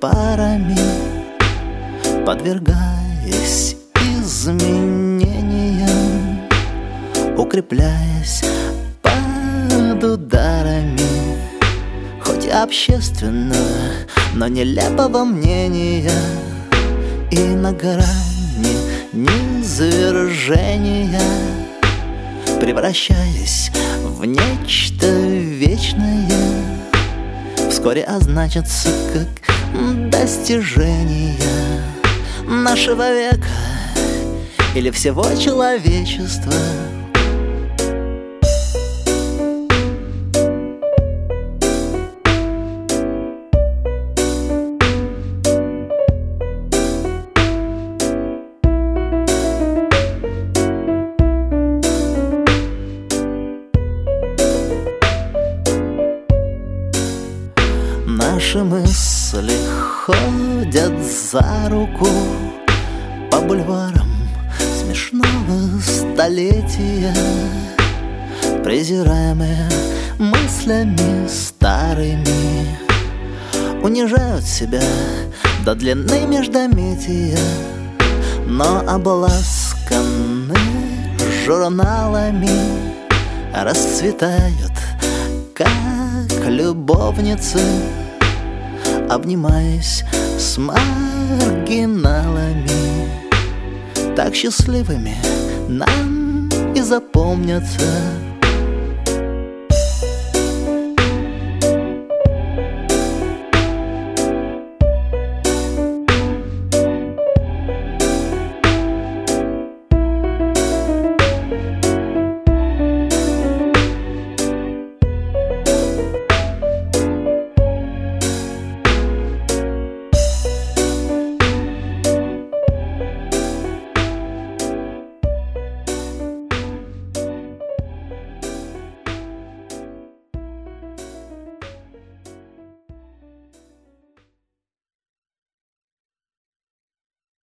парами, подвергаясь изменениям, укрепляясь под ударами хоть и общественного, но нелепого мнения, и на грани низвержения, превращаясь в нечто вечное, вскоре означится как достижение нашего века или всего человечества. Наши мысли ходят за руку по бульварам смешного столетия, презираемые мыслями старыми, унижают себя до длины междометия, но обласканы журналами расцветают, как любовницы, обнимаясь с маргиналами. Так счастливыми нам и запомнятся